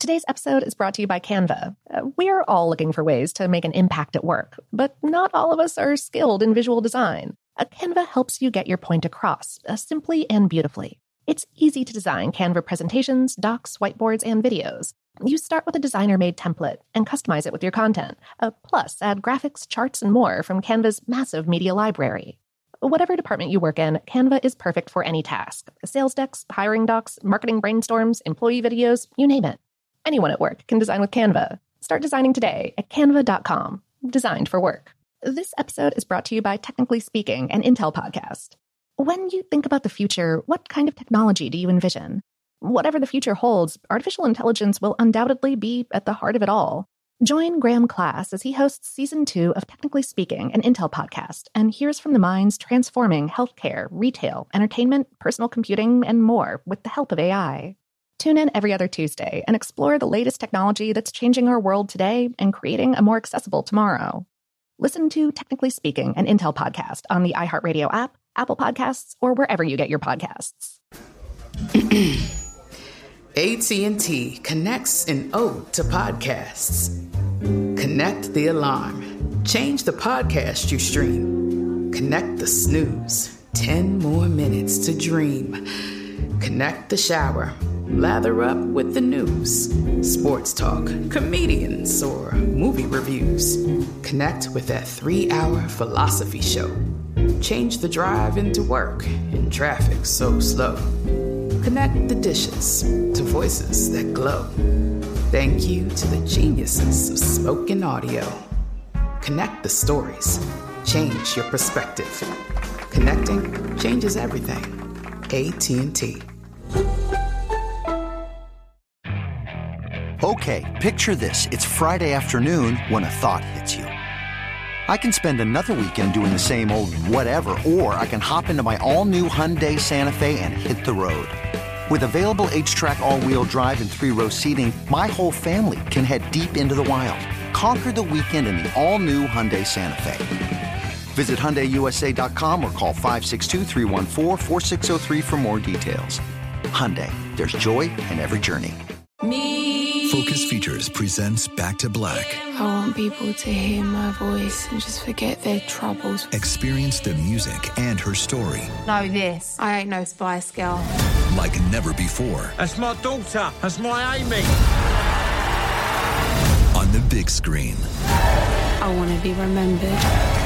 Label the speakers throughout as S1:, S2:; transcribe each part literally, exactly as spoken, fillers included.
S1: Today's episode is brought to you by Canva. Uh, we're all looking for ways to make an impact at work, but not all of us are skilled in visual design. Uh, Canva helps you get your point across, uh, simply and beautifully. It's easy to design Canva presentations, docs, whiteboards, and videos. You start with a designer-made template and customize it with your content. Uh, plus, add graphics, charts, and more from Canva's massive media library. Whatever department you work in, Canva is perfect for any task. Sales decks, hiring docs, marketing brainstorms, employee videos, you name it. Anyone at work can design with Canva. Start designing today at canva dot com. Designed for work. This episode is brought to you by Technically Speaking, an Intel podcast. When you think about the future, what kind of technology do you envision? Whatever the future holds, artificial intelligence will undoubtedly be at the heart of it all. Join Graham Class as he hosts Season two of Technically Speaking, an Intel podcast, and hears from the minds transforming healthcare, retail, entertainment, personal computing, and more with the help of A I. Tune in every other Tuesday and explore the latest technology that's changing our world today and creating a more accessible tomorrow. Listen to Technically Speaking, an Intel podcast on the iHeartRadio app, Apple Podcasts, or wherever you get your podcasts.
S2: A T and T connects an ode to podcasts. Connect the alarm. Change the podcast you stream. Connect the snooze. Ten more minutes to dream. Connect the shower. Lather up with the news. Sports talk, comedians, or movie reviews. Connect with that three-hour philosophy show. Change the drive into work in traffic so slow. Connect the dishes to voices that glow. Thank you to the geniuses of spoken audio. Connect the stories. Change your perspective. Connecting changes everything. A T and T.
S3: Okay, picture this. It's Friday afternoon when a thought hits you. I can spend another weekend doing the same old whatever, or I can hop into my all-new Hyundai Santa Fe and hit the road. With available H-Track all-wheel drive and three-row seating, my whole family can head deep into the wild. Conquer the weekend in the all-new Hyundai Santa Fe. Visit Hyundai U S A dot com or call five six two, three one four, four six zero three for more details. Hyundai, there's joy in every journey.
S4: Me. Focus Features presents Back to Black.
S5: I want people to hear my voice and just forget their troubles.
S4: Experience the music and her story.
S5: Know this, I ain't no Spice Girl.
S4: Like never before.
S6: That's my daughter. That's my Amy.
S4: On the big screen.
S5: I want to be remembered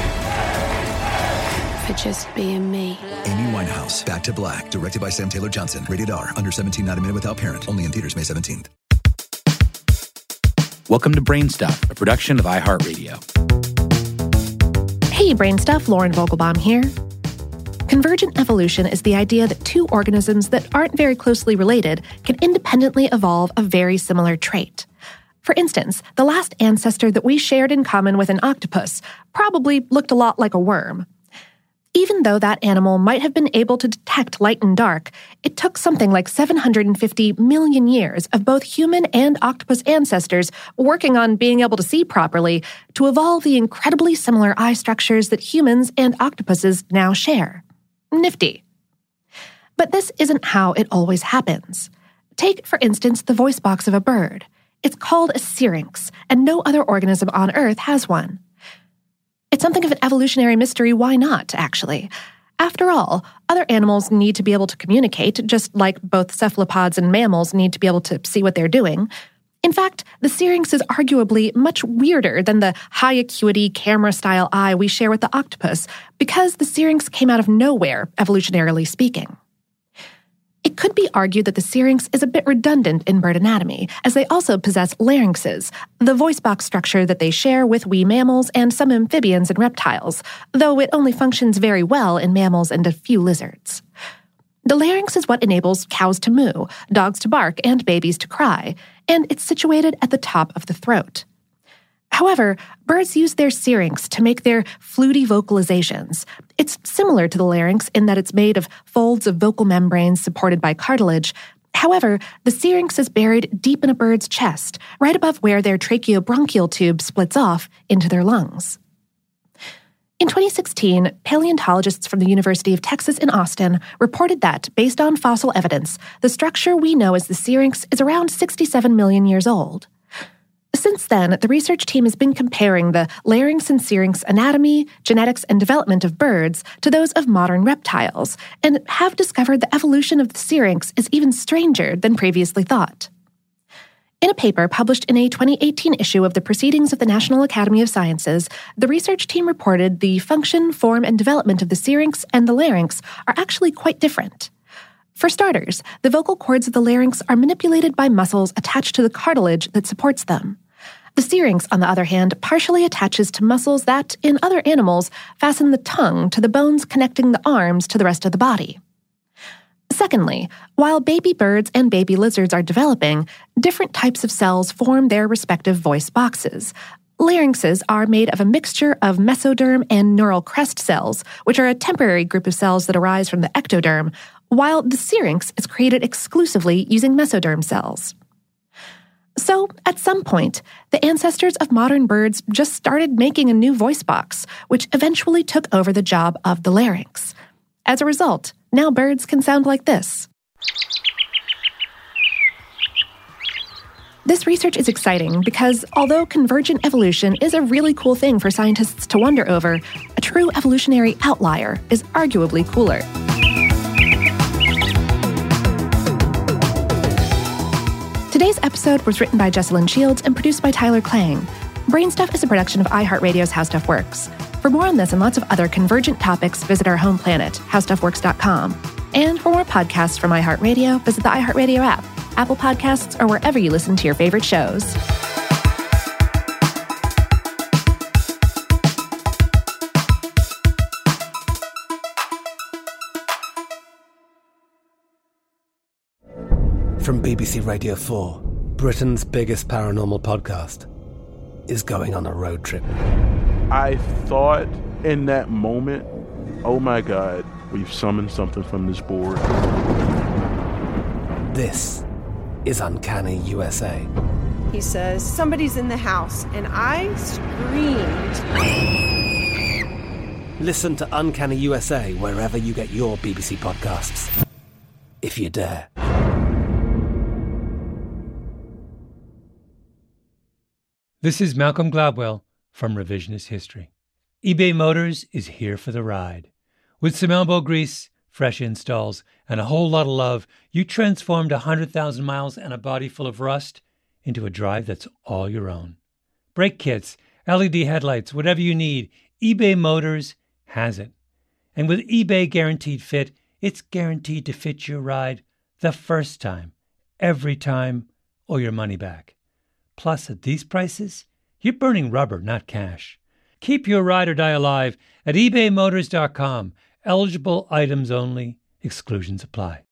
S5: for just being me.
S4: Amy Winehouse, Back to Black. Directed by Sam Taylor Johnson. Rated R. Under seventeen, not a minute without parent. Only in theaters May seventeenth.
S7: Welcome to Brainstuff, a production of iHeartRadio.
S1: Hey, Brainstuff, Lauren Vogelbaum here. Convergent evolution is the idea that two organisms that aren't very closely related can independently evolve a very similar trait. For instance, the last ancestor that we shared in common with an octopus probably looked a lot like a worm. Even though that animal might have been able to detect light and dark, it took something like seven hundred fifty million years of both human and octopus ancestors working on being able to see properly to evolve the incredibly similar eye structures that humans and octopuses now share. Nifty. But this isn't how it always happens. Take, for instance, the voice box of a bird. It's called a syrinx, and no other organism on Earth has one. It's something of an evolutionary mystery. Why not, actually? After all, other animals need to be able to communicate, just like both cephalopods and mammals need to be able to see what they're doing. In fact, the syrinx is arguably much weirder than the high-acuity camera-style eye we share with the octopus, because the syrinx came out of nowhere, evolutionarily speaking. It could be argued that the syrinx is a bit redundant in bird anatomy, as they also possess larynxes, the voice box structure that they share with we mammals and some amphibians and reptiles, though it only functions very well in mammals and a few lizards. The larynx is what enables cows to moo, dogs to bark, and babies to cry, and it's situated at the top of the throat. However, birds use their syrinx to make their fluty vocalizations. It's similar to the larynx in that it's made of folds of vocal membranes supported by cartilage. However, the syrinx is buried deep in a bird's chest, right above where their tracheobronchial tube splits off into their lungs. In twenty sixteen, paleontologists from the University of Texas in Austin reported that, based on fossil evidence, the structure we know as the syrinx is around sixty-seven million years old. Since then, the research team has been comparing the larynx and syrinx anatomy, genetics, and development of birds to those of modern reptiles, and have discovered the evolution of the syrinx is even stranger than previously thought. In a paper published in a twenty eighteen issue of the Proceedings of the National Academy of Sciences, the research team reported the function, form, and development of the syrinx and the larynx are actually quite different. For starters, the vocal cords of the larynx are manipulated by muscles attached to the cartilage that supports them. The syrinx, on the other hand, partially attaches to muscles that, in other animals, fasten the tongue to the bones connecting the arms to the rest of the body. Secondly, while baby birds and baby lizards are developing, different types of cells form their respective voice boxes. Larynxes are made of a mixture of mesoderm and neural crest cells, which are a temporary group of cells that arise from the ectoderm, while the syrinx is created exclusively using mesoderm cells. So, at some point, the ancestors of modern birds just started making a new voice box, which eventually took over the job of the larynx. As a result, now birds can sound like this. This research is exciting because, although convergent evolution is a really cool thing for scientists to wonder over, a true evolutionary outlier is arguably cooler. Today's episode was written by Jessalyn Shields and produced by Tyler Klang. Brainstuff is a production of iHeartRadio's How Stuff Works. For more on this and lots of other convergent topics, visit our home planet, how stuff works dot com. And for more podcasts from iHeartRadio, visit the iHeartRadio app, Apple Podcasts, or wherever you listen to your favorite shows.
S8: From B B C Radio four, Britain's biggest paranormal podcast is going on a road trip.
S9: I thought in that moment, oh my God, we've summoned something from this board.
S8: This is Uncanny U S A.
S10: He says, somebody's in the house, and I screamed.
S8: Listen to Uncanny U S A wherever you get your B B C podcasts, if you dare.
S11: This is Malcolm Gladwell from Revisionist History. eBay Motors is here for the ride. With some elbow grease, fresh installs, and a whole lot of love, you transformed one hundred thousand miles and a body full of rust into a drive that's all your own. Brake kits, L E D headlights, whatever you need, eBay Motors has it. And with eBay Guaranteed Fit, it's guaranteed to fit your ride the first time, every time, or your money back. Plus, at these prices, you're burning rubber, not cash. Keep your ride or die alive at ebay motors dot com. Eligible items only. Exclusions apply.